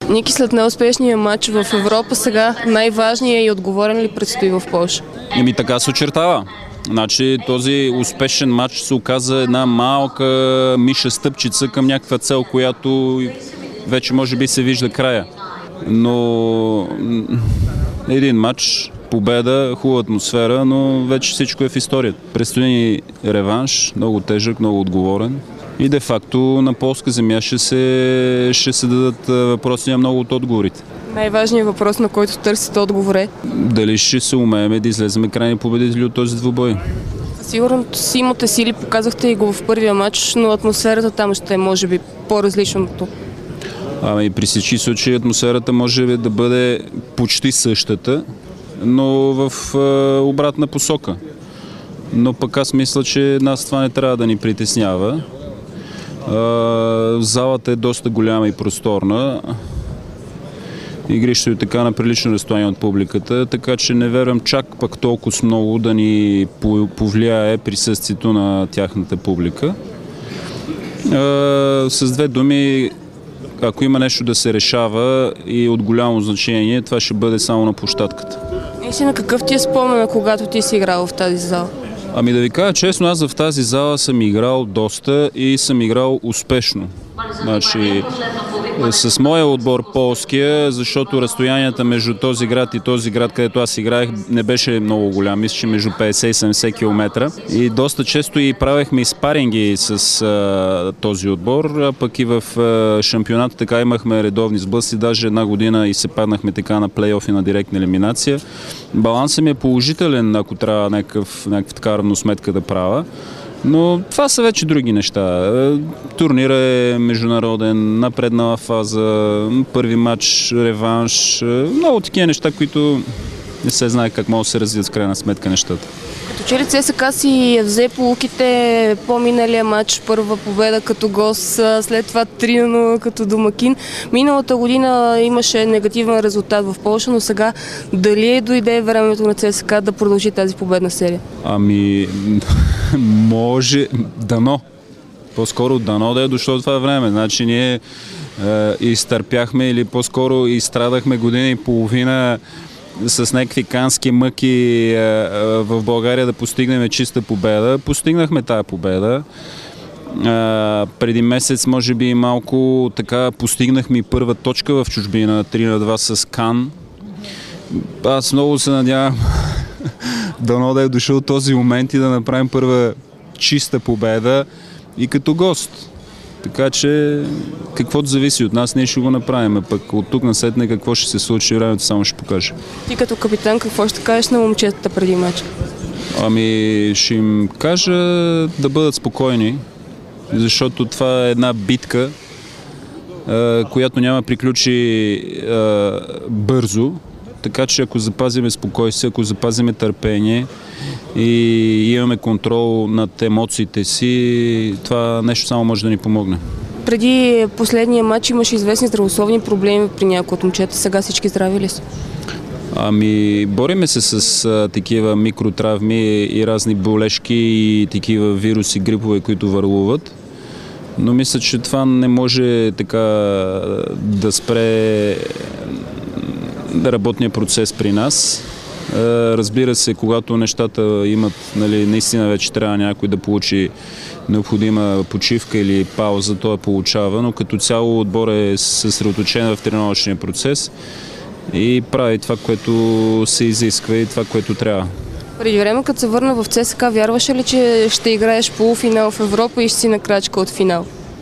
Ники, след неуспешния матч в Европа сега най-важният и отговорен ли предстои в Полша? Така се очертава. Значи този успешен матч се оказа една малка миша стъпчица към някаква цел, която вече може би се вижда края. Но един матч, победа, хубава атмосфера, но вече всичко е в историята. Предстои ни реванш, много тежък, много отговорен. И де-факто на полска земя ще се дадат въпроси на много от отговорите. Най-важният въпрос, на който търсите отговор е? Дали ще се умеем да излезем крайни победители от този двубой? Сигурно си имате сили, показахте и го в първия матч, но атмосферата там ще е може би по-различна от тук. При всички случаи атмосферата може да бъде почти същата, но в обратна посока. Но пък аз мисля, че нас това не трябва да ни притеснява. Залата е доста голяма и просторна. Игрището е така на прилично разстояние от публиката, така че не вярвам чак пък толкова много да ни повлияе присъствието на тяхната публика. С две думи, ако има нещо да се решава и от голямо значение, това ще бъде само на площадката. На какъв ти е спомен, когато ти си играл в тази зала? Да ви кажа честно, аз в тази зала съм играл доста и съм играл успешно. Значи, с моя отбор полския, защото разстоянията между този град и този град, където аз играех, не беше много голям. Мисля, че между 50 и 70 км. И доста често и правехме спаринги с този отбор, а пък и в шампионата така имахме редовни сблъсъци. Даже една година и се паднахме така на плейоф и на директна елиминация. Балансът ми е положителен, ако трябва някаква така равносметка да правя. Но това са вече други неща. Турнира е международен, напреднала фаза, първи матч, реванш, много такива неща, които не се знае как могат да се развият в крайна сметка нещата. Като че ли ЦСКА си взе полуките по-миналия матч, първа победа като гост, след това 3-0 като домакин. Миналата година имаше негативен резултат в Полша, но сега дали дойде времето на ЦСКА да продължи тази победна серия? Може, дано. По-скоро дано да е дошло това време. Значи ние изтърпяхме или по-скоро изстрадахме година и половина с някакви кански мъки в България да постигнем чиста победа. Постигнахме тая победа. Преди месец, може би малко така, постигнахме и първа точка в чужбина, 3-2 с Кан. Аз много се надявам дано да е дошъл този момент и да направим първа чиста победа и като гост. Така че каквото зависи от нас, ние ще го направим. Пък от тук насетне какво ще се случи, времето само ще покаже. Ти като капитан какво ще кажеш на момчетата преди матча? Ще им кажа да бъдат спокойни, защото това е една битка, която няма приключи бързо. Така че ако запазиме спокойствие, ако запазиме търпение и имаме контрол над емоциите си, това нещо само може да ни помогне. Преди последния матч имаше известни здравословни проблеми при някои от момчета. Сега всички здрави ли са? Бориме се с такива микротравми и разни болешки и такива вируси, грипове, които върлуват. Но мисля, че това не може така да спре работния процес при нас. Разбира се, когато нещата имат, наистина вече трябва някой да получи необходима почивка или пауза, той я получава, но като цяло отбор е съсредоточен в тренировъчния процес и прави това, което се изисква и това, което трябва. Преди време, като се върна в ЦСКА, вярваше ли, че ще играеш полуфинал в Европа и ще си на крачка от финал?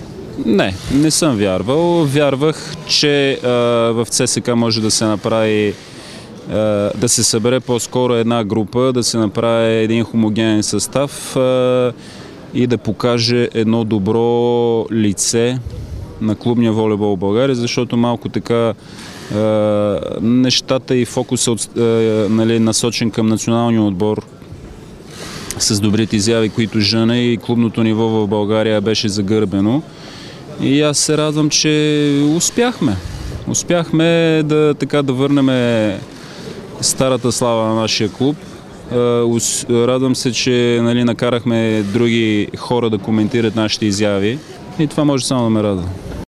Не съм вярвал. Вярвах, че в ЦСКА може да се направи, да се събере по-скоро една група, да се направи един хомогенен състав и да покаже едно добро лице на клубния волейбол в България, защото малко така нещата и фокусът насочен към националния отбор с добрите изяви, които жена и клубното ниво в България беше загърбено. И аз се радвам, че успяхме. Успяхме да върнем старата слава на нашия клуб. Радвам се, че накарахме други хора да коментират нашите изяви и това може само да ме радва.